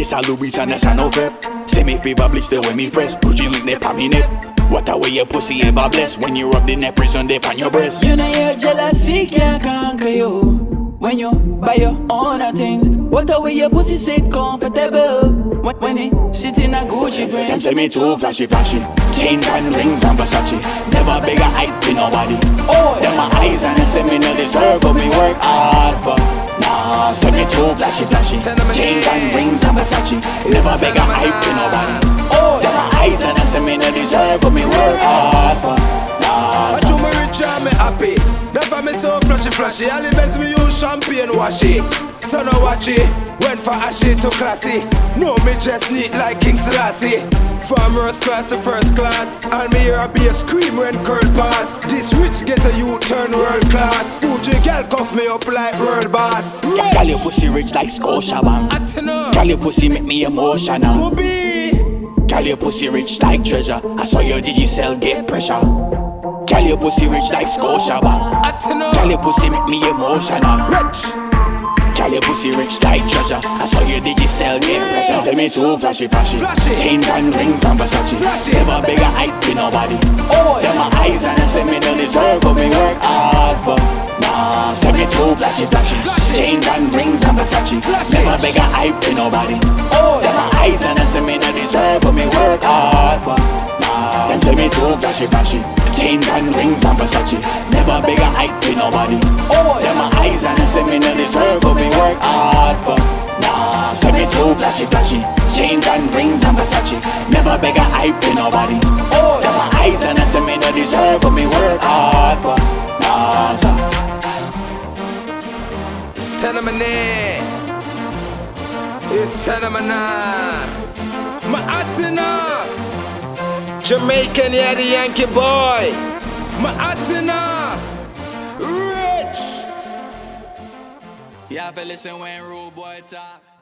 This a Louis and that's a no crep. Say me favor bleach the way me fresh. Gucci link they pa me nip. What a way your pussy ever blessed. When you rub the neck prison dip on your breast. You know your jealousy can't conquer you. When you buy your own things. What a way your pussy sit comfortable. When it sit in a Gucci print. Them say me too flashy. Chains and rings and Versace. Never beg a hype for nobody. Oh, them my eyes and they say me no deserve, but me work hard for. Nah, say me too flashy. Chains and rings and Versace. Never beg a hype for nobody. oh, them my eyes and they say me no deserve, but me work hard for. Nah, I do me rich and me happy. Never me so flashy. All the best me use champagne wash it. So no watch it. Went for ashy to classy. No me just neat like King Selassie. From first class to first class. And me hear a bass scream when curl pass. This rich get a U-turn world class. Fuji girl cuff me up like world boss. girl your pussy rich like Scotiabank. Girl your pussy make me emotional. Girl your pussy rich like treasure. I saw your Digicel get pressure. Girl your pussy rich like Scotiabank. Girl your pussy make me emotional. Girl your pussy rich like treasure. I saw your Digicel get pressure. Say me too flashy. Chains and rings and Versace. Never beg a hype for nobody. oh, Them my eyes and they say me no deserve, but me work hard for. Nah, say me too flashy. Chains and rings and Versace. Never beg a hype for nobody. oh, Them my eyes and they say me no deserve, but me work hard for. Nah, them say me too flashy. Chains and rings and Versace. Never beg a hype for nobody. oh, Them my eyes and they say me no deserve, but me work hard for. Nah, say me too flashy. Chains and rings and Versace. Never beg a hype for nobody. oh, Them my eyes and they say me no deserve, but me work hard for. Nah, so. It's 10 of my name. It's 10 of my nine. My Atina. Jamaican, yeah, the Yankee boy. My Atina. Rich. yeah, I feel listen when rude boy talk.